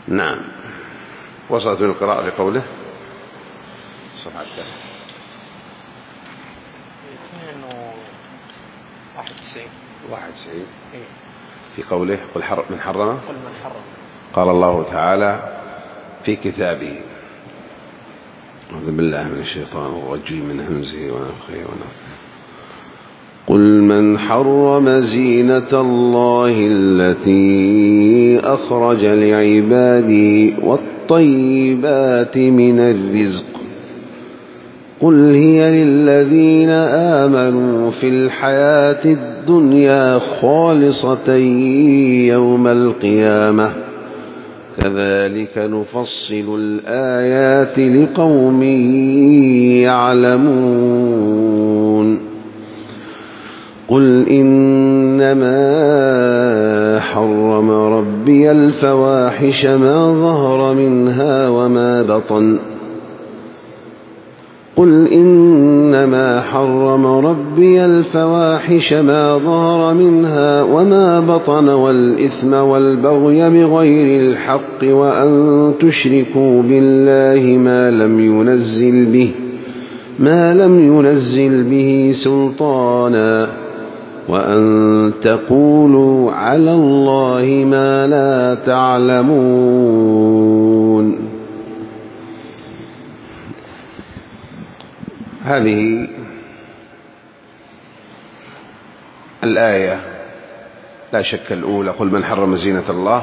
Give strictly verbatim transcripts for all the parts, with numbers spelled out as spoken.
نعم. وصلت من القراءة في قوله صفحة واحد وتسعين في قوله قل حر من حرم قال الله تعالى في كتابه أعوذ بالله من الشيطان الرجيم من همزه ونفخه ونفخه قل من حرم زينة الله التي أخرج لعباده والطيبات من الرزق قل هي للذين آمنوا في الحياة الدنيا خالصة يوم القيامة كذلك نفصل الآيات لقوم يعلمون قل إنما حرم ربي الفواحش ما ظهر منها وما بطن قل إنما حرم ربي الفواحش ما ظهر منها وما بطن والإثم والبغي بغير الحق وأن تشركوا بالله ما لم ينزل به ما لم ينزل به سلطانا وأن تقولوا على الله ما لا تعلمون. هذه الآية لا شك الأولى قل من حرم زينة الله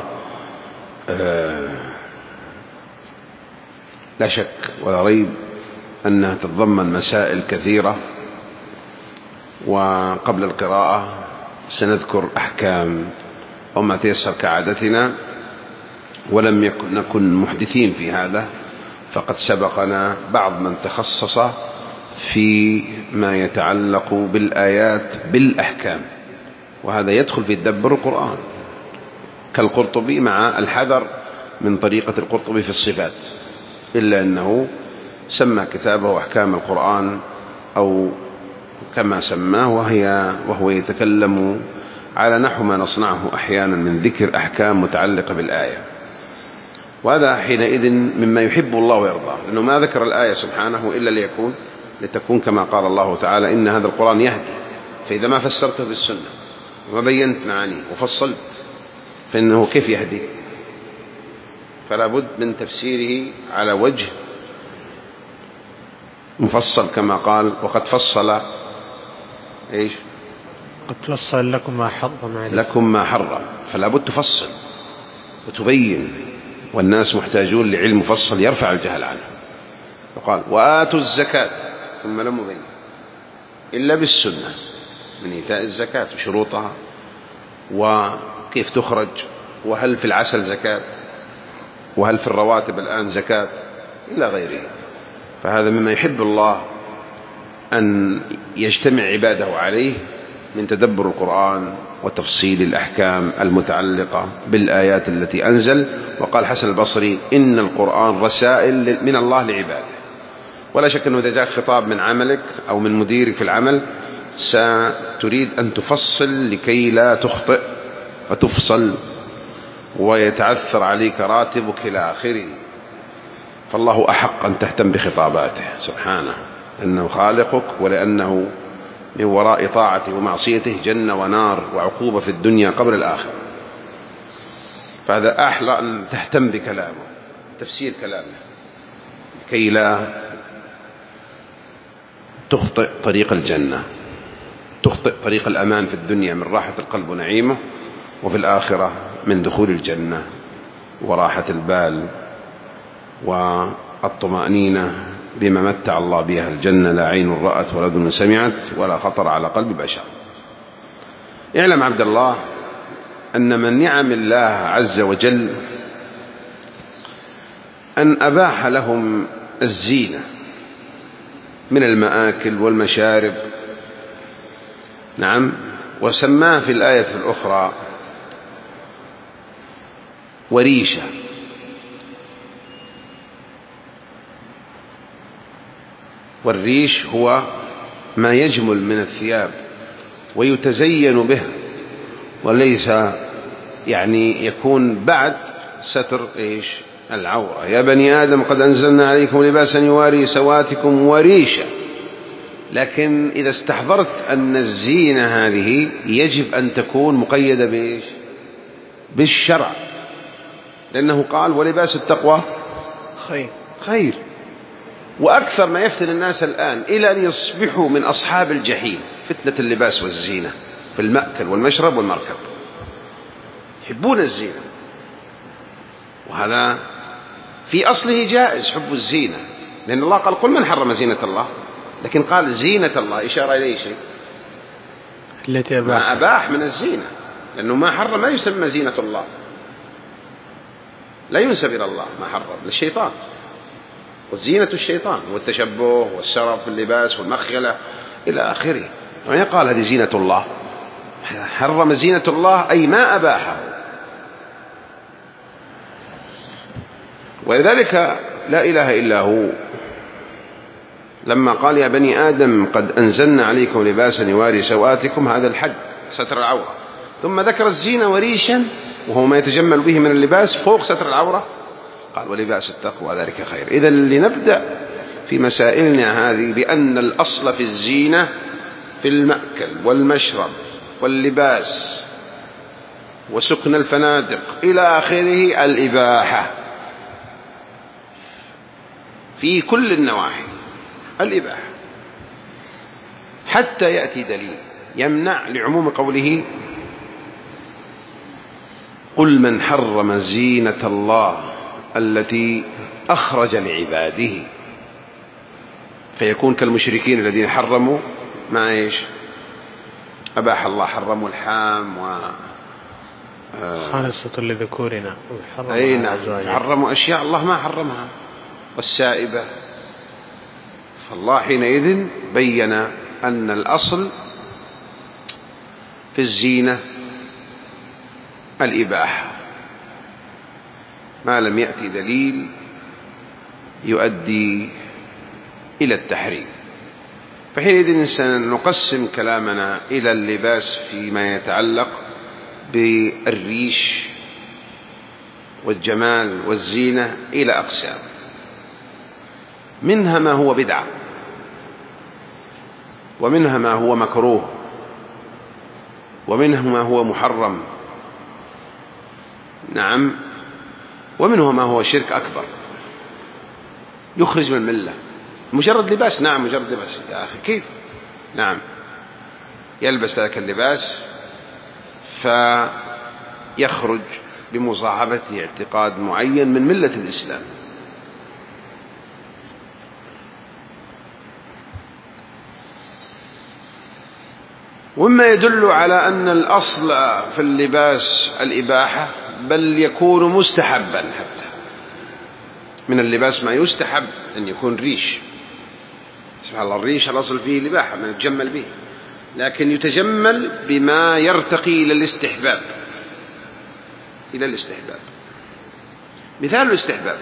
لا شك ولا ريب أنها تتضمن مسائل كثيرة، وقبل القراءة سنذكر أحكام أو ما تيسر كعادتنا، ولم يكن نكن محدثين في هذا، فقد سبقنا بعض من تخصص في ما يتعلق بالآيات بالأحكام، وهذا يدخل في تدبر القرآن كالقرطبي، مع الحذر من طريقة القرطبي في الصفات، إلا أنه سمى كتابه أحكام القرآن أو كما سماه، وهي وهو يتكلم على نحو ما نصنعه أحيانا من ذكر أحكام متعلقة بالآية، وهذا حينئذ مما يحب الله ويرضاه، لأنه ما ذكر الآية سبحانه إلا ليكون لتكون كما قال الله تعالى إن هذا القرآن يهدي، فإذا ما فسرته بالسنة وبينت معانيه وفصلت فإنه كيف يهدي؟ فلا بد من تفسيره على وجه مفصل كما قال وقد فصل إيش؟ قد فصل لكم ما حرم عليكم لكم ما حرم، فلا بد تفصل وتبين، والناس محتاجون لعلم مفصل يرفع الجهل عنه. وقال وآتوا الزكاة، ثم لم يبين إلا بالسنة من إيتاء الزكاة وشروطها وكيف تخرج، وهل في العسل زكاة، وهل في الرواتب الآن زكاة، إلى غيره. فهذا مما يحب الله أن يجتمع عباده عليه من تدبر القرآن وتفصيل الأحكام المتعلقة بالآيات التي أنزل. وقال حسن البصري إن القرآن رسائل من الله لعباده، ولا شك أنه إذا جاء خطاب من عملك أو من مديرك في العمل ستريد أن تفصل لكي لا تخطئ فتفصل ويتعثر عليك راتبك إلى آخره، فالله أحق أن تهتم بخطاباته سبحانه، أنه خالقك، ولأنه من وراء طاعته ومعصيته جنة ونار وعقوبة في الدنيا قبل الآخرة. فهذا أحلى أن تهتم بكلامه، تفسير كلامه، كي لا تخطئ طريق الجنة، تخطئ طريق الأمان في الدنيا من راحة القلب ونعيمه، وفي الآخرة من دخول الجنة وراحة البال والطمأنينة بما متع الله بها الجنة لا عين رأت ولا أذن سمعت ولا خطر على قلب بشر. اعلم عبد الله أن من نعم الله عز وجل أن أباح لهم الزينة من المآكل والمشارب، نعم، وسماه في الآية الأخرى وريشة، والريش هو ما يجمل من الثياب ويتزين به، وليس يعني يكون بعد ستر إيش؟ العورة. يا بني آدم قد أنزلنا عليكم لباسا يواري سواتكم وريشا. لكن إذا استحضرت أن الزينة هذه يجب أن تكون مقيدة بإيش؟ بالشرع، لأنه قال ولباس التقوى خير خير. وأكثر ما يفتن الناس الآن إلى أن يصبحوا من أصحاب الجحيم فتنة اللباس والزينة في المأكل والمشرب والمركب، يحبون الزينة، وهذا في أصله جائز حب الزينة، لأن الله قال قل من حرم زينة الله، لكن قال زينة الله إشارة إليه شيء التي أباح. ما أباح من الزينة، لأنه ما حرم لا يسمى زينة الله، لا ينسب إلى الله ما حرم، للشيطان، وزينة الشيطان والتشبه والسرف في اللباس والمخيلة إلى آخره. وما قال هذه زينة الله، حرم زينة الله أي ما أباحه. ولذلك لا إله إلا هو لما قال يا بني آدم قد أنزلنا عليكم لباسا يواري سوآتكم، هذا الحد ستر العورة، ثم ذكر الزينة وريشا وهو ما يتجمل به من اللباس فوق ستر العورة، قال ولباس التقوى ذلك خير. إذن لنبدأ في مسائلنا هذه بأن الأصل في الزينة في المأكل والمشرب واللباس وسكن الفنادق إلى آخره الإباحة في كل النواحي، الإباحة، حتى يأتي دليل يمنع، لعموم قوله قل من حرم زينة الله التي أخرج لعباده، فيكون كالمشركين الذين حرموا ما إيش أباح الله، حرموا الحام و خالصة لذكورنا، أي نعم، حرموا أشياء الله ما حرمها، والسائبة. فالله حينئذ بين أن الأصل في الزينة الإباحة ما لم يأتي دليل يؤدي إلى التحريم. فحينئذ سنقسم كلامنا إلى اللباس فيما يتعلق بالريش والجمال والزينة إلى أقسام، منها ما هو بدعة، ومنها ما هو مكروه، ومنه ما هو محرم، نعم، ومنه ما هو شرك أكبر يخرج من الملة. مجرد لباس، نعم مجرد لباس، يا أخي كيف؟ نعم، يلبس ذلك اللباس فيخرج بمصاحبة اعتقاد معين من ملة الإسلام. ومما يدل على أن الأصل في اللباس الإباحة، بل يكون مستحبا، حتى من اللباس ما يستحب أن يكون ريش، سبحان الله، الريش الأصل فيه الإباحة ما يتجمل به، لكن يتجمل بما يرتقي إلى الاستحباب، إلى الاستحباب. مثال الاستحباب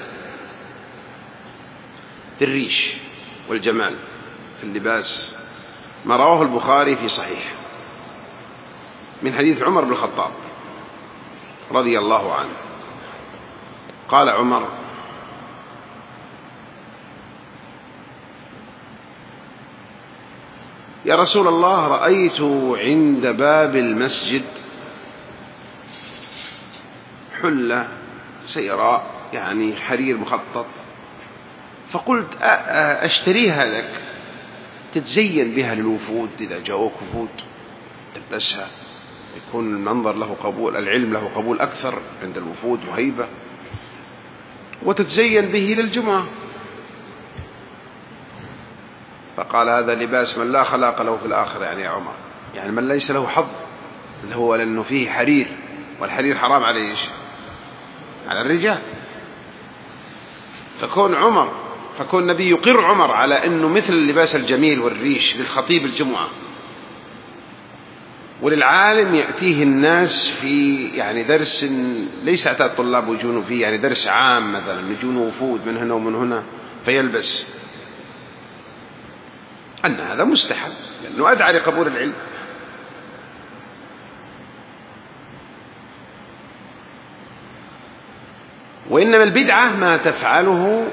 في الريش والجمال في اللباس ما رواه البخاري في صحيح من حديث عمر بن الخطاب رضي الله عنه. قال عمر يا رسول الله رأيت عند باب المسجد حلة سيراء يعني حرير مخطط، فقلت أشتريها لك تتزين بها للوفود، إذا جاءوك وفود تلبسها، يكون المنظر له قبول، العلم له قبول أكثر عند الوفود وهيبة، وتتزين به للجمعة. فقال هذا لباس من لا خلاق له في الآخرة، يعني يا عمر، يعني من ليس له حظ، اللي هو لأنه فيه حرير، والحرير حرام عليه إيش؟ على الرجال. فكون عمر فكون النبي يقر عمر على أنه مثل اللباس الجميل والريش للخطيب الجمعة، وللعالم يأتيه الناس في يعني درس ليس اعتاد الطلاب يجونوا فيه، يعني درس عام مثلا، يجونوا وفود من هنا ومن هنا فيلبس، أن هذا مستحب لأنه أدعى لقبول العلم. وإنما البدعة ما تفعله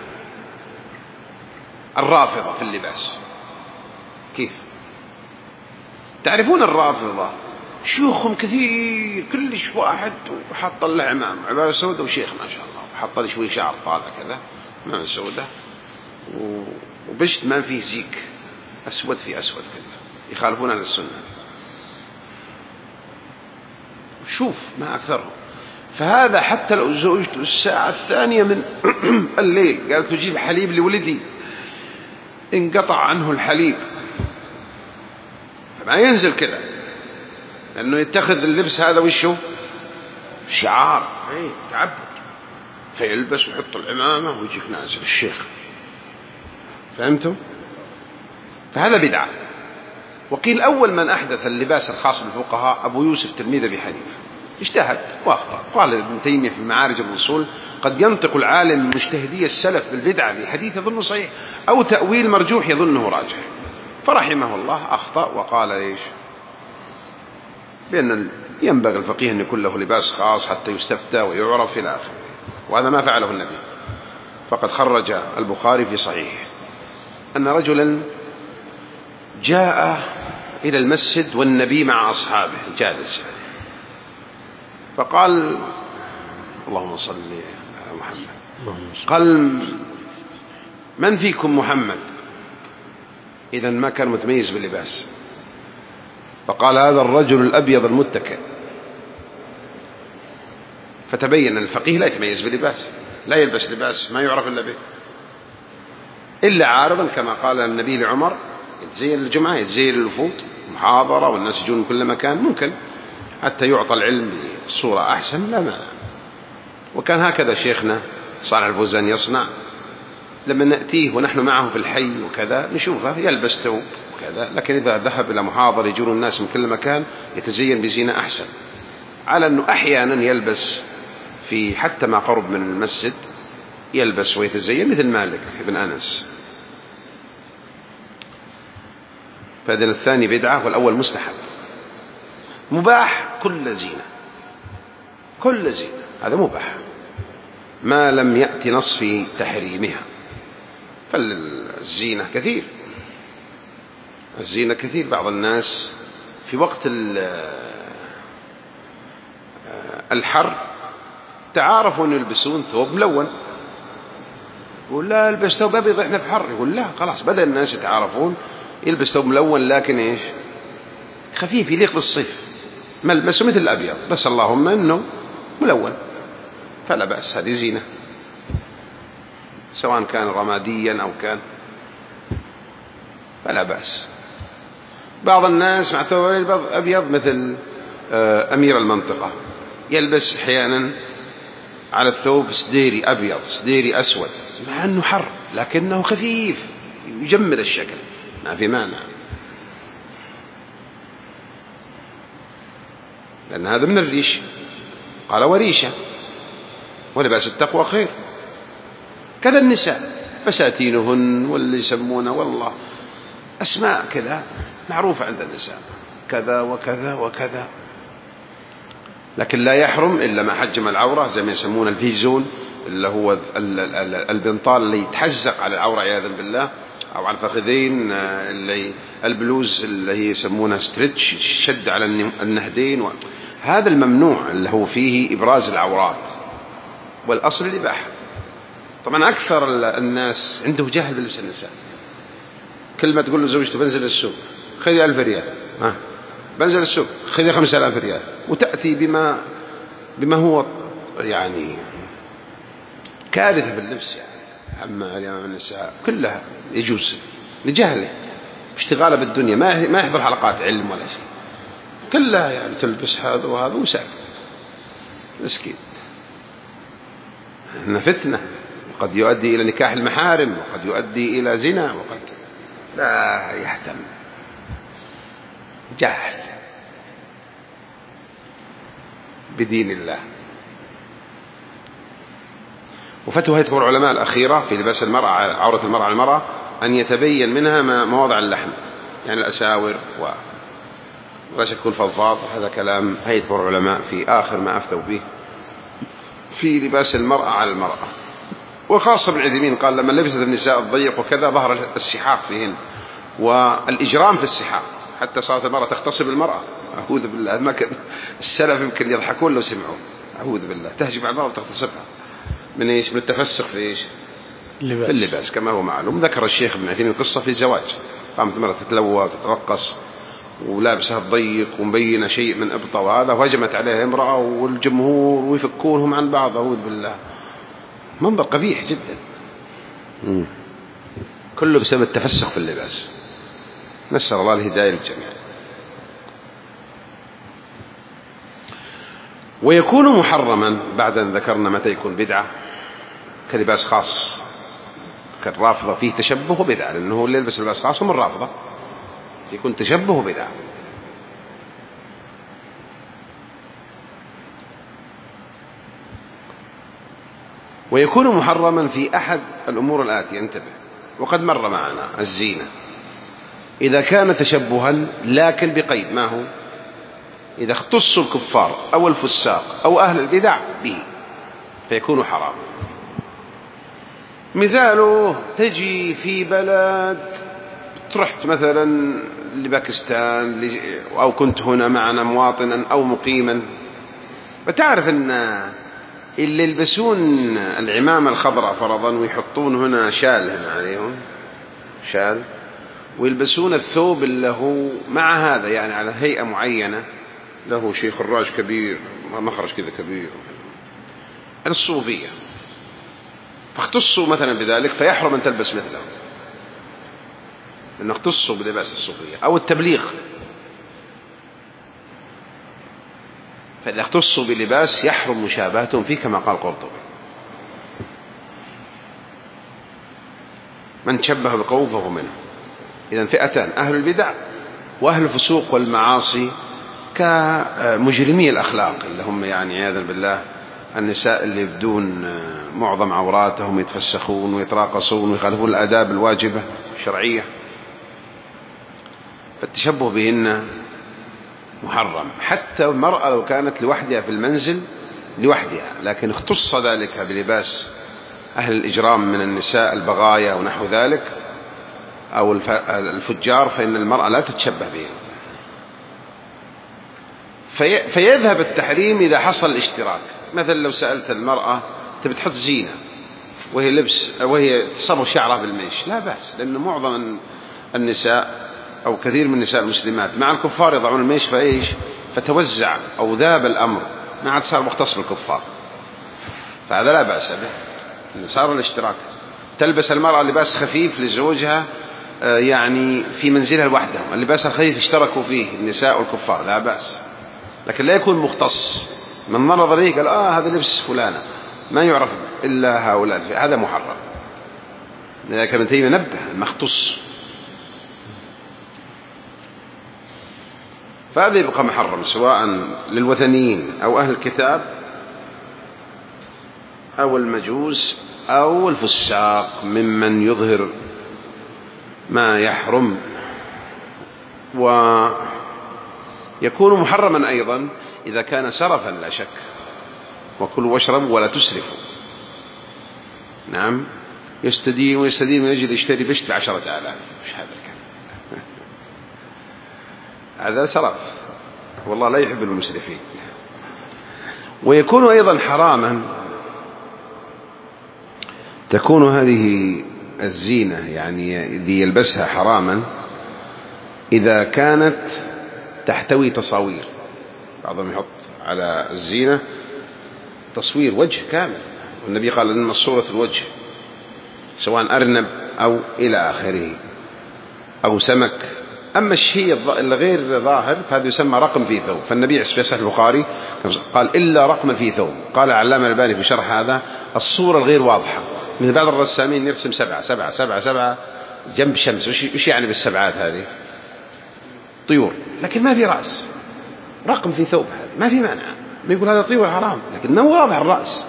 الرافضة في اللباس. كيف؟ تعرفون الرافضة شيوخهم كثير، كلش واحد وحط له عمام عبارة سودة وشيخ ما شاء الله، وحط له شوي شعر طالع كذا عمام سودة وبشت ما فيه زيك، أسود في أسود كذا، يخالفون عن السنة. شوف ما أكثرهم. فهذا حتى لو زوجته الساعة الثانية من الليل قالت له جيب حليب لولدي، انقطع عنه الحليب، فما ينزل كذا، لأنه يتخذ اللبس هذا وشه شعار، ايه تعبد، فيلبس ويحط العمامة ويجيك نازل الشيخ. فهمتم؟ فهذا بدعة. وقيل أول من أحدث اللباس الخاص بالفقهاء أبو يوسف تلميذ أبي حنيفة، اجتهد وأخطأ. قال ابن تيمية في معارج الوصول قد ينطق العالم مجتهدي السلف بالبدعة بحديث يظنه صحيح أو تأويل مرجوح يظنه راجح، فرحمه الله أخطأ وقال إيش؟ بأن ينبغي الفقيه أن يكون له لباس خاص حتى يستفتى ويعرف إلى آخره، وهذا ما فعله النبي. فقد خرج البخاري في صحيحه أن رجلا جاء إلى المسجد والنبي مع أصحابه جالس، فقال اللهم صل على محمد، قال من فيكم محمد؟ إذا ما كان متميز باللباس، فقال هذا الرجل الأبيض المتكئ. فتبين أن الفقيه لا يتميز باللباس، لا يلبس لباس ما يعرف إلا به، إلا عارضا كما قال النبي لعمر يتزين للجمعة، يتزين للوفود محاضرة والناس يجون من كل مكان، ممكن حتى يعطى العلم بصورة أحسن، لا مانع. وكان هكذا شيخنا صالح الفوزان يصنع، لما نأتيه ونحن معه في الحي وكذا نشوفه يلبس ثوب وكذا، لكن إذا ذهب إلى محاضرة يجون الناس من كل مكان يتزين بزينة أحسن، على أنه أحيانا يلبس في حتى ما قرب من المسجد يلبس ويتزين مثل مالك بن أنس. فإذن الثاني بدعة والأول مستحب. مباح كل زينة، كل زينة هذا مباح ما لم يأتي نص في تحريمها. فالزينة كثير، الزينة كثير. بعض الناس في وقت الحر تعارفوا أن يلبسون ثوب ملون، يقول لا البس ثوب أبيض إحنا في حر، يقول لا خلاص بدأ الناس يتعارفون يلبس ثوب ملون لكن إيش خفيف يليق بالصيف، ملبسه مثل الأبيض بس اللهم إنه ملون، فلا بأس، هذه زينة سواء كان رماديا أو كان، فلا بأس. بعض الناس مع ثوب أبيض مثل أمير المنطقة يلبس أحيانا على الثوب سديري أبيض سديري أسود، مع أنه حر لكنه خفيف يجمل الشكل، ما في مانع، لأن هذا من الريش. قال وريشة ولباس التقوى خير. كذا النساء فساتينهن واللي يسمونه والله أسماء كذا معروفة عند النساء كذا وكذا وكذا، لكن لا يحرم إلا ما حجم العورة، زي ما يسمونه الفيزون اللي هو البنطال اللي يتحزق على العورة عياذا بالله، أو على الفخذين، اللي البلوز اللي هي يسمونها ستريتش شد على النهدين، هذا الممنوع اللي هو فيه إبراز العورات، والأصل الإباحة. طبعا أكثر الناس عنده جهل بلبس النساء، كل ما تقول له زوجته بنزل السوق خذي ألف ريال، ها بنزل السوق خذي خمسة آلاف ريال، وتأتي بما بما هو يعني كارثة في اللبس، يعني أما اليوم النساء كلها يجوز لجهله اشتغاله بالدنيا، ما ما يحضر حلقات علم ولا شيء، كلها يعني تلبس هذا وهذا وساكت مسكين. إن فتنة وقد يؤدي إلى نكاح المحارم وقد يؤدي إلى زنا، وقد لا يهتم، جاهل بدين الله. وفتوى هيئة العلماء الأخيرة في لباس المرأة، عورة المرأة على المرأة، أن يتبين منها مواضع اللحم، يعني الأساور ولا شك الفضفاض. هذا كلام هيئة العلماء في آخر ما أفتوا به في لباس المرأة على المرأة، وخاصة ابن عثيمين قال لما لبست النساء الضيق وكذا ظهر السحاق فيهن والإجرام في السحاق، حتى صارت المرأة تغتصب المرأة. أعوذ بالله، ما كان السلف يمكن يضحكون لو سمعوا. أعوذ بالله، تهجم على المرأة وتغتصبها من إيش؟ من التفسخ في إيش؟ اللباس. في اللباس كما هو معلوم. ذكر الشيخ ابن عثيمين قصة في الزواج، قامت المرأة تتلوى وتترقص ولابسها الضيق ومبينة شيء من إبطة وهذا، وهجمت عليها امرأة والجمهور ويفكونهم عن بعض. أعوذ بالله، منظر قبيح جدا. مم. كله بسبب التفسخ في اللباس. نسأل الله الهداية للجميع. ويكون محرما بعد أن ذكرنا متى يكون بدعة، كلباس خاص كالرافضة فيه تشبه بدعة، لأنه اللي يلبس لباس خاص هم الرافضة، يكون تشبه بدعة. ويكون محرما في أحد الأمور الآتية، انتبه، وقد مر معنا الزينة إذا كان تشبها لكن بقيد، ما هو؟ إذا اختص الكفار أو الفساق أو أهل البدع به فيكون حرام. مثاله تجي في بلد، رحت مثلا لباكستان أو كنت هنا معنا مواطنا أو مقيما، وتعرف أن اللي يلبسون العمامة الخضراء فرضا ويحطون هنا شال هنا عليهم شال، ويلبسون الثوب اللي هو مع هذا يعني على هيئة معينة، له شيء خراج كبير مخرج كذا كبير، الصوفية، فاختصوا مثلا بذلك فيحرم أن تلبس مثله، لأنه اختصوا بلباس الصوفية. أو التبليغ، فإذا اختصوا بلباس يحرم مشابهتهم فيه كما قال قرطبي. من شبه بقوم فهو منه. إذن فئتان، أهل البدع وأهل الفسوق والمعاصي كمجرمي الأخلاق اللي هم يعني عياذا بالله النساء اللي يبدون معظم عوراتهم يتفسخون ويتراقصون ويخالفون الآداب الواجبة الشرعية، فالتشبه بهن محرم. حتى المرأة لو كانت لوحدها في المنزل لوحدها لكن اختص ذلك بلباس أهل الإجرام من النساء البغايا ونحو ذلك أو الفجار، فإن المرأة لا تتشبه بهم. في فيذهب التحريم إذا حصل الاشتراك. مثلا لو سألت المرأة تبي تحط زينة وهي لبس وهي تصبغ شعرها بالميش، لا بأس، لأن معظم النساء أو كثير من النساء المسلمات مع الكفار يضعون الميش، فإيش فتوزع أو ذاب الأمر، ما عاد صار مختص بالكفار، فهذا لا بأس به، إن صار الاشتراك. تلبس المرأة لباس خفيف لزوجها يعني في منزلها لوحدهم، اللباس الخفيف اشتركوا فيه النساء والكفار، لا بأس، لكن لا يكون مختص. من نظر إليه قال آه هذا لبس فلانة ما يعرف إلا هؤلاء، هذا محرم. لكن ابن تيمية نبه المختص، فهذا يبقى محرم سواء للوثنيين أو أهل الكتاب أو المجوس أو الفساق ممن يظهر ما يحرم. ويكون محرما أيضا إذا كان سرفا لا شك، وكلوا واشربوا ولا تسرفوا. نعم، يستدين ويستدين من أجل يشتري بشت بعشرة آلاف، مش هذا الكلام هذا سرف، والله لا يحب المسرفين. ويكون أيضا حراما، تكون هذه الزينة يعني الذي يلبسها حراما إذا كانت تحتوي تصاوير. بعضهم يحط على الزينة تصوير وجه كامل، والنبي قال إن صورة الوجه سواء أرنب أو إلى آخره أو سمك. أما الشيء الغير ظاهر فهذا يسمى رقم في ثوب، فالنبي في صحيح البخاري قال إلا رقم في ثوب. قال علامة الألباني في شرح هذا الصورة الغير واضحة، مثل بعض الرسامين يرسم سبعة سبعة سبعة سبعة جنب شمس، وش يعني بالسبعات هذه؟ طيور، لكن ما في رأس، رقم في ثوب، هذا ما في مانع، ما يقول هذا طيور حرام، لكن ما هو واضح الرأس.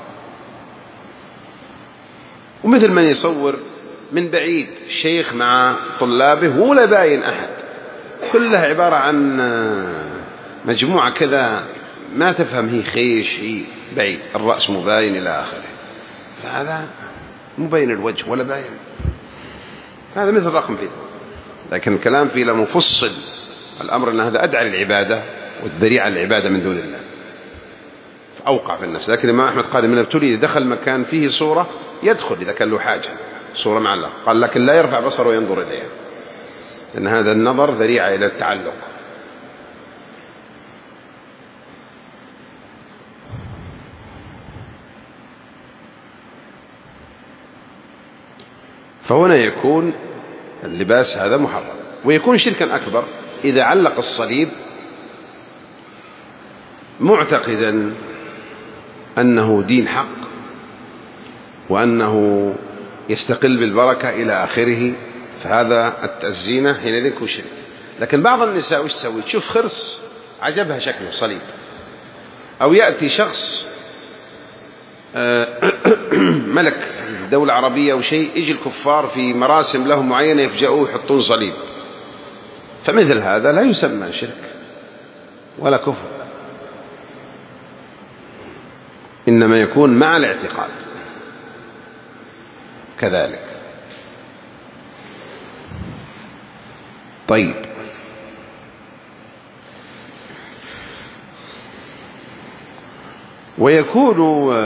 ومثل من يصور من بعيد شيخ مع طلابه ولا باين أحد، كلها عبارة عن مجموعة كذا ما تفهم هي خيش هي بعيد، الرأس مباين إلى آخره، فهذا مبين الوجه ولا باين، هذا مثل رقم فيه. لكن الكلام فيه لمفصل الأمر أن هذا أدعى للعبادة والذريعة للعبادة من دون الله، أوقع في النفس. لكن الإمام أحمد قال من ابتلي دخل مكان فيه صورة يدخل إذا كان له حاجة، صورة معلقة، قال لكن لا يرفع بصره وينظر إليها، لأن هذا النظر ذريعة إلى التعلق. فهنا يكون اللباس هذا محرم، ويكون شركا أكبر إذا علق الصليب معتقدا أنه دين حق وأنه يستقل بالبركة إلى آخره، فهذا الزينة حينئذ يكون شرك. لكن بعض النساء وش تسوي؟ تشوف خرس عجبها شكله صليب، أو يأتي شخص ملك دولة عربية أو شيء، يجي الكفار في مراسم لهم معينة يفجأوه يحطون صليب، فمثل هذا لا يسمى شرك ولا كفر، إنما يكون مع الاعتقاد كذلك. طيب، ويكون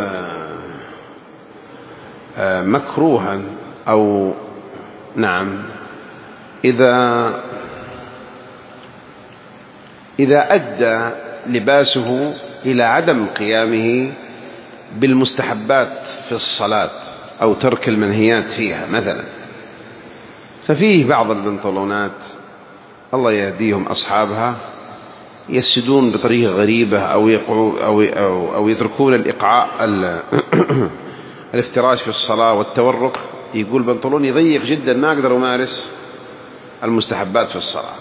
مكروها أو نعم إذا إذا أدى لباسه إلى عدم قيامه بالمستحبات في الصلاة أو ترك المنهيات فيها مثلا. ففيه بعض البنطلونات الله يهديهم أصحابها يسجدون بطريقة غريبة أو يقعوا أو أو, أو يتركون الإقعاء الافتراش في الصلاة والتورك، يقول بنطلون يضيق جدا ما أقدر أمارس المستحبات في الصلاة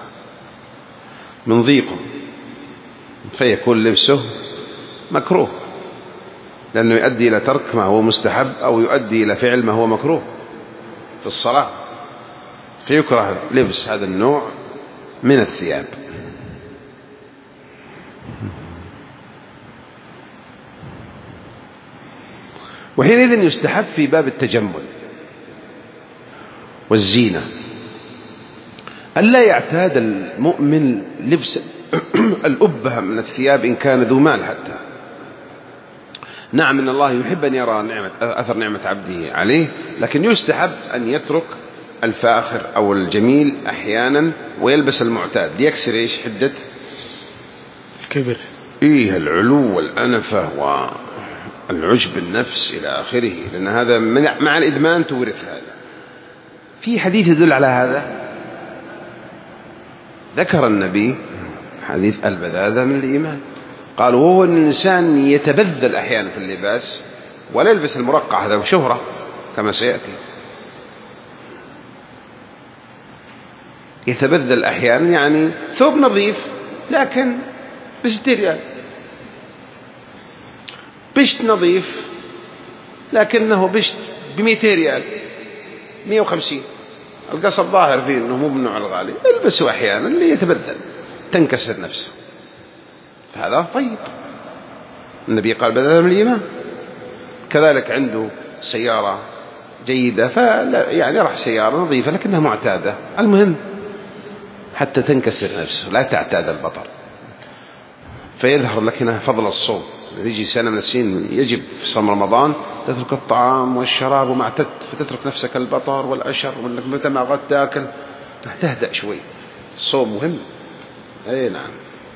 من ضيقه، فيكون لبسه مكروه لأنه يؤدي إلى ترك ما هو مستحب أو يؤدي إلى فعل ما هو مكروه في الصلاة، فيكره لبس هذا النوع من الثياب. وحينئذ يستحب في باب التجمل والزينة ألا يعتاد المؤمن لبس الأبهة من الثياب إن كان ذو مال حتى. نعم إن الله يحب أن يرى نعمة أثر نعمة عبده عليه، لكن يستحب أن يترك الفاخر أو الجميل أحيانا ويلبس المعتاد ليكسر إيش حدة كبر إيه العلو والأنفة والعجب النفس إلى آخره، لأن هذا مع الإدمان تورث هذا. في حديث يدل على هذا، ذكر النبي حديث البذاذة من الإيمان، قال وهو أن الإنسان يتبذل أحيانا في اللباس ولا يلبس المرقع هذا وشهرة كما سيأتي، يتبذل أحيانا يعني ثوب نظيف لكن بستين ريال، بشت نظيف لكنه بشت بمئتين ريال مئة وخمسين، القصب ظاهر فيه أنه مو من النوع الغالي، البسه أحيانا اللي يتبذل تنكسر نفسه، فهذا طيب. النبي قال بدل من الإيمان. كذلك عنده سيارة جيدة فلا يعني راح سيارة نظيفة لكنها معتادة، المهم حتى تنكسر نفسه لا تعتاد البطر، فيظهر لك هنا فضل الصوم. يجي سنة من السنين يجب في صوم رمضان تترك الطعام والشراب وما اعتدت، فتترك نفسك البطر والأشر، وانك متى ما غد تاكل تهدأ شوي. الصوم مهم. اي نعم.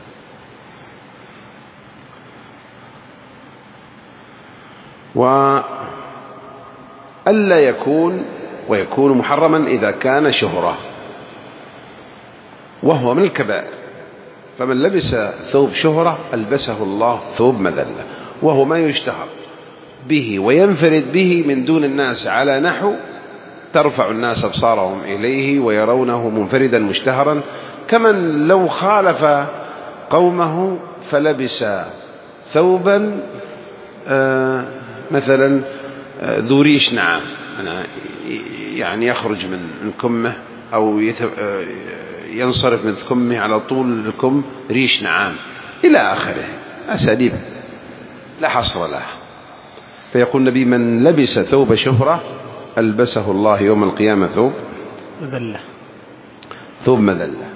وألا يكون ويكون محرما إذا كان شهرة وهو من الكبائر، فمن لبس ثوب شهرة ألبسه الله ثوب مذلة، وهو ما يشتهر به وينفرد به من دون الناس على نحو ترفع الناس أبصارهم إليه ويرونه منفردا مشتهرا، كمن لو خالف قومه فلبس ثوبا آه مثلا آه ذو ريش نعام، يعني يخرج من كمه أو ينصرف من كمه على طول الكم ريش نعام إلى آخره، أساليب لا حصر لها. فيقول النبي: من لبس ثوب شهرة ألبسه الله يوم القيامة ثوب مذلة ثوب مذلة.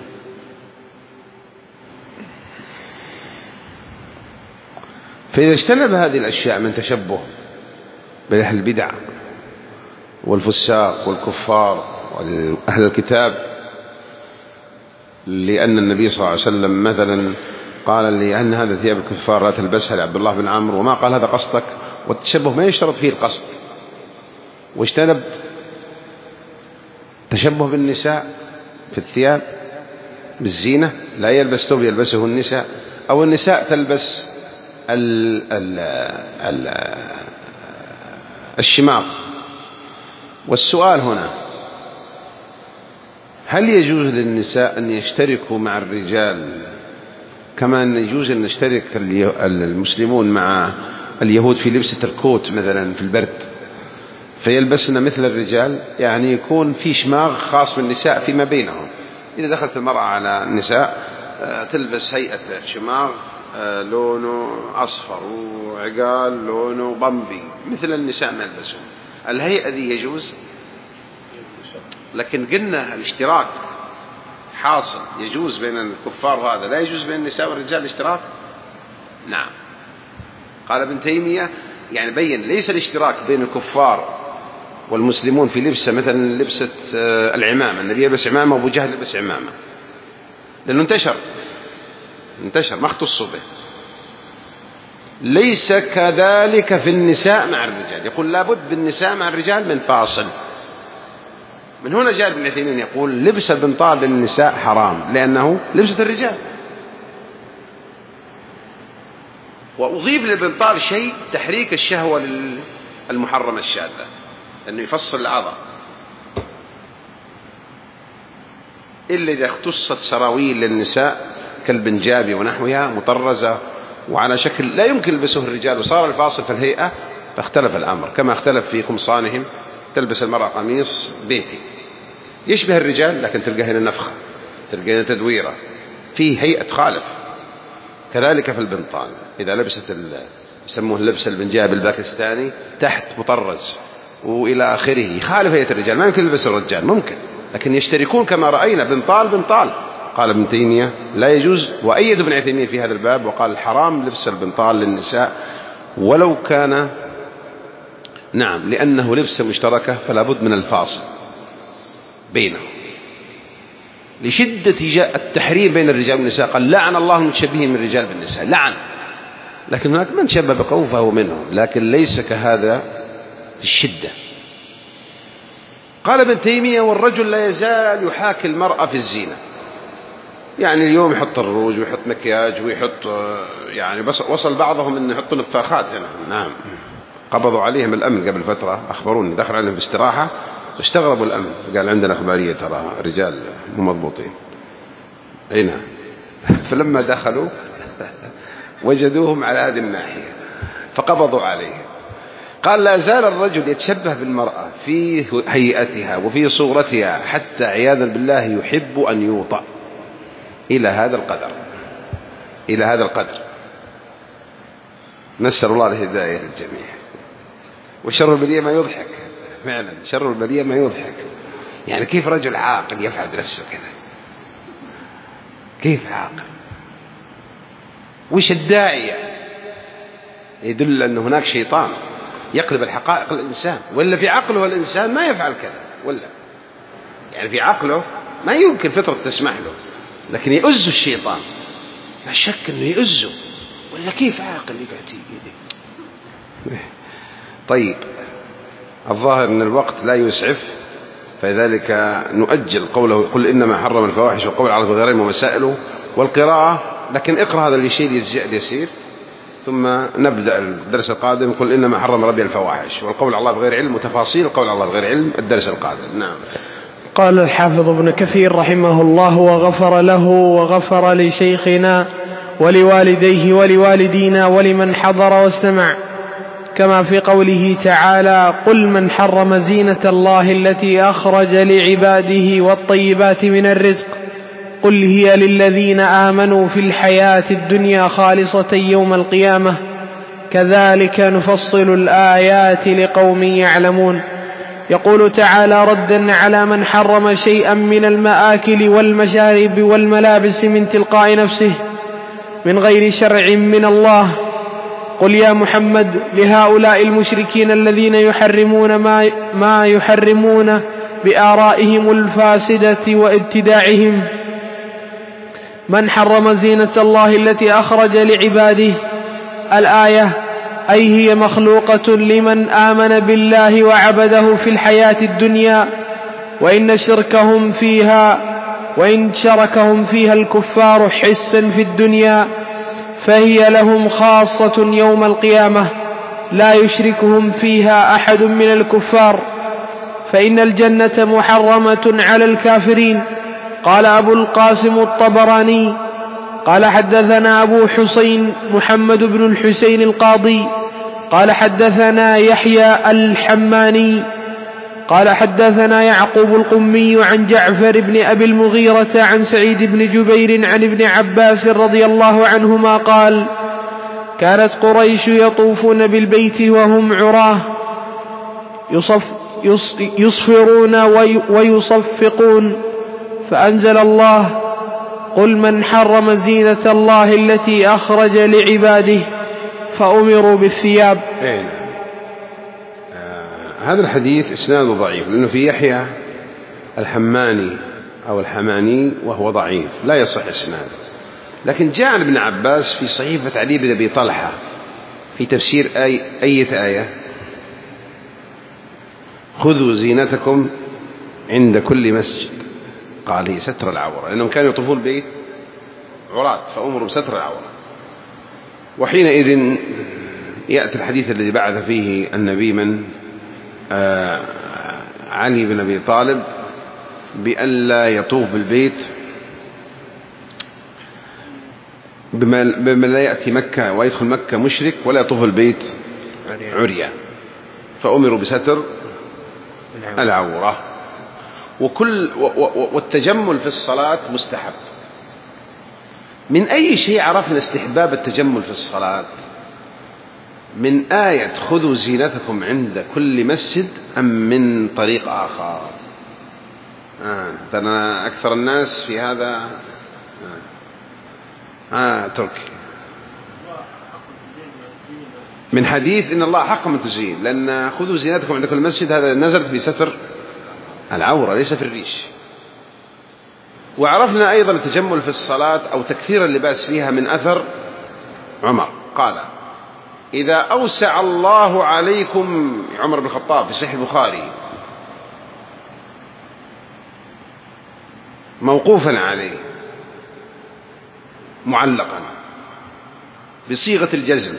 فإذا اجتنب هذه الأشياء من تشبه بأهل البدع والفساق والكفار وأهل الكتاب، لأن النبي صلى الله عليه وسلم مثلا قال لي أن هذا ثياب الكفار لا تلبسها لعبد الله بن عمرو، وما قال هذا قصدك، والتشبه ما يشترط فيه القصد. واجتنب تشبه بالنساء في الثياب بالزينة، لا يلبس ثوب يلبسه النساء، أو النساء تلبس ال ال ال الشماغ. والسؤال هنا: هل يجوز للنساء أن يشتركوا مع الرجال كما أن يجوز أن يشترك المسلمون مع اليهود في لبس التركوت مثلا في البرد، فيلبسنا مثل الرجال؟ يعني يكون في شماغ خاص بالنساء فيما بينهم. إذا دخلت المرأة على النساء تلبس هيئة شماغ لونه أصفر وعقال لونه بمبي مثل النساء ما يلبسون، الهيئة دي يجوز. لكن قلنا الاشتراك حاصل يجوز بين الكفار، وهذا لا يجوز بين النساء والرجال الاشتراك. نعم. قال ابن تيمية يعني بين ليس الاشتراك بين الكفار والمسلمون في لبسة مثلا لبسة العمامة، النبي يلبس عمامة وأبو جهل يلبس عمامة لأنه انتشر انتشر ما اختصوا به. ليس كذلك في النساء مع الرجال، يقول لابد بالنساء مع الرجال من فاصل. من هنا جاء ابن عثيمين يقول لبس البنطال للنساء حرام لأنه لبسة الرجال. وأضيف للبنطال شيء تحريك الشهوة للمحرمة الشاذة، أنه يفصل العضل، إلا إذا اختصت سراويل للنساء كالبنجابي ونحوها مطرزة وعلى شكل لا يمكن لبسه الرجال، وصار الفاصل في الهيئة، فاختلف الأمر. كما اختلف في قمصانهم، تلبس المرأة قميص بيتي يشبه الرجال لكن تلقى هنا نفخة، تلقى هنا تدويرة، فيه هيئة تخالف. كذلك في البنطال إذا لبست يسموه لبس البنجاب الباكستاني تحت مطرز وإلى آخره، يخالف هيئة الرجال، ما يمكن يلبس الرجال، ممكن لكن يشتركون كما رأينا بنطال بنطال. قال ابن تيمية لا يجوز، وأيد ابن عثيمين في هذا الباب وقال الحرام لبس البنطال للنساء ولو كان نعم لأنه لبس مشتركة، فلا بد من الفاصل بينه لشدة التحريم بين الرجال والنساء. قال لعن الله المتشبهين من الرجال بالنساء، لعن. لكن هناك من شبه بقوم فهو منهم، لكن ليس كهذا في الشدة. قال ابن تيمية والرجل لا يزال يحاكي المرأة في الزينة، يعني اليوم يحط الروج ويحط مكياج ويحط يعني، بس وصل بعضهم أن يحطوا نفاخات هنا. نعم، قبضوا عليهم الأمن قبل فترة، أخبروني دخل عليهم في استراحة واستغربوا الأمن، قال عندنا أخبارية ترى رجال مو مضبوطين هنا. فلما دخلوا وجدوهم على هذه الناحية فقبضوا عليهم. قال لا زال الرجل يتشبه بالمرأة في هيئتها وفي صورتها حتى عياذا بالله يحب أن يوطأ إلى هذا القدر، إلى هذا القدر. نسأل الله الهداية للجميع. وشر البلية ما يضحك، فعلا شر البلية ما يضحك. يعني كيف رجل عاقل يفعل بنفسه كذا؟ كيف عاقل؟ وش الداعي؟ يدل أن هناك شيطان يقلب الحقائق الإنسان، ولا في عقله الإنسان ما يفعل كذا، ولا يعني في عقله ما يمكن فطرة تسمح له، لكن يؤز الشيطان، لا شك أنه يؤزه، ولا كيف عاقل يقعد يدي. طيب، الظاهر أن الوقت لا يسعف، فلذلك نؤجل قوله قل إنما حرم الفواحش والقول على غيرهم ومسائله والقراءة، لكن اقرأ هذا الشيء اليسير ثم نبدأ الدرس القادم. قل إنما حرم ربي الفواحش والقول على الله بغير علم وتفاصيل القول على الله بغير علم، الدرس القادم. نعم. قال الحافظ ابن كثير رحمه الله وغفر له وغفر لشيخنا ولوالديه ولوالدينا ولمن حضر واستمع، كما في قوله تعالى قل من حرم زينة الله التي أخرج لعباده والطيبات من الرزق، قل هي للذين آمنوا في الحياة الدنيا خالصة يوم القيامة كذلك نفصل الآيات لقوم يعلمون. يقول تعالى ردا على من حرم شيئا من المآكل والمشارب والملابس من تلقاء نفسه من غير شرع من الله: قل يا محمد لهؤلاء المشركين الذين يحرمون ما, ما يحرمون بآرائهم الفاسدة وابتداعهم: من حرم زينة الله التي أخرج لعباده. الآية أي هي مخلوقة لمن آمن بالله وعبده في الحياة الدنيا، وإن شركهم فيها وإن شركهم فيها الكفار حسا في الدنيا فهي لهم خاصة يوم القيامة لا يشركهم فيها أحد من الكفار، فإن الجنة محرمة على الكافرين. قال أبو القاسم الطبراني قال حدثنا أبو حسين محمد بن الحسين القاضي قال حدثنا يحيى الحماني قال حدثنا يعقوب القمي عن جعفر بن أبي المغيرة عن سعيد بن جبير عن ابن عباس رضي الله عنهما قال: كانت قريش يطوفون بالبيت وهم عراه يصف يصفرون ويصفقون، فأنزل الله: قل من حرم زينة الله التي أخرج لعباده، فأمروا بالثياب. آه هذا الحديث إسناده ضعيف، لأنه في يحيى الحماني أو الحماني وهو ضعيف لا يصح إسناده. لكن جاء عن ابن عباس في صحيفة علي بن أبي طلحة في تفسير أي أية آية: خذوا زينتكم عند كل مسجد. قال هي ستر العورة، لأنهم كانوا يطوفون البيت عراة فأمروا بستر العورة. وحينئذ يأتي الحديث الذي بعث فيه النبي من آه علي بن أبي طالب بألا يطوف بالبيت بما, بما لا يأتي مكة ويدخل مكة مشرك ولا يطوف البيت عريا، فأمروا بستر العورة. وكل والتجمل في الصلاة مستحب. من أي شيء عرفنا استحباب التجمل في الصلاة؟ من آية خذوا زينتكم عند كل مسجد أم من طريق آخر؟ آه. ترى أكثر الناس في هذا آه, آه. تركي من حديث إن الله حق من تزين، لأن خذوا زينتكم عند كل مسجد هذا نزلت في ستر العورة ليس في الريش. وعرفنا أيضا التجمل في الصلاة أو تكثير اللباس فيها من أثر عمر قال: إذا أوسع الله عليكم، عمر بن الخطاب في صحيح البخاري موقوفا عليه معلقا بصيغة الجزم: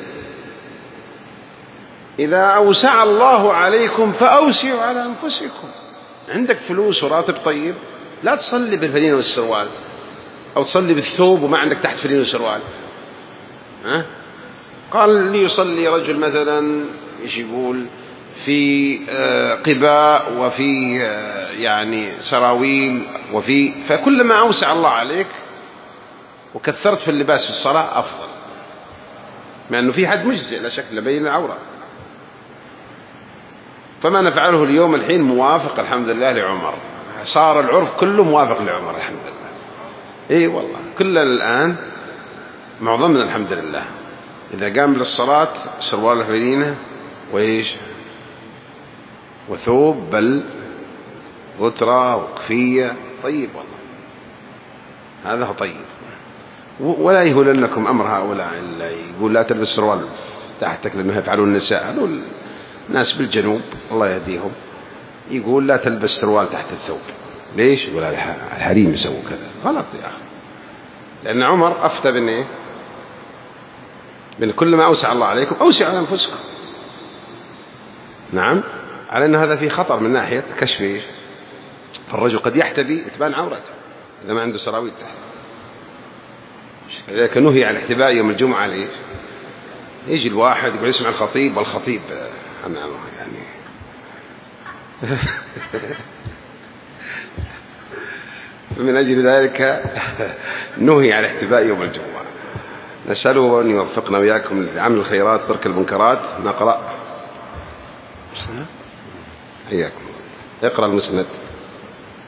إذا أوسع الله عليكم فأوسعوا على أنفسكم. عندك فلوس وراتب طيب، لا تصلي بالفلين والسروال، أو تصلي بالثوب وما عندك تحت فلين وسروال. ها؟ قال لي يصلي رجل مثلا إيش يقول في قباء وفي يعني سراويل وفي، فكلما أوسع الله عليك وكثرت في اللباس في الصلاة أفضل، مع أنه في حد مجزئ لا شك لبين العورة. فما نفعله اليوم الحين موافق الحمد لله لعمر، صار العرف كله موافق لعمر الحمد لله. اي والله كل الآن معظمنا الحمد لله إذا قام للصلاة سروال الفلينة وإيش وثوب بل غترة وقفية، طيب والله هذا هو طيب. ولا يهولنكم أمر هؤلاء اللي يقول لا تلبس سروال تحتك لأنه يفعلون النساء، هذول ناس بالجنوب الله يهديهم، يقول لا تلبس سروال تحت الثوب. ليش؟ يقول الحريم يسووا كذا. غلط يا أخي، لأن عمر أفتى بأن إيه؟ بأن كل ما أوسع الله عليكم أوسع على أنفسكم. نعم، على أن هذا فيه خطر من ناحية كشف إيش؟ فالرجل قد يحتبي وتبان عورته إذا ما عنده سراويل تحت. لذلك نهي عن الاحتباء يوم الجمعة. ليش؟ يجي الواحد يقول يسمع الخطيب والخطيب أمامه يعني فمن أجل ذلك نهي عن احتفاء يوم الجمعة. نسأله أن يوفقنا وإياكم لعمل الخيرات وترك المنكرات. نقرأ. حياكم. اقرأ المسند.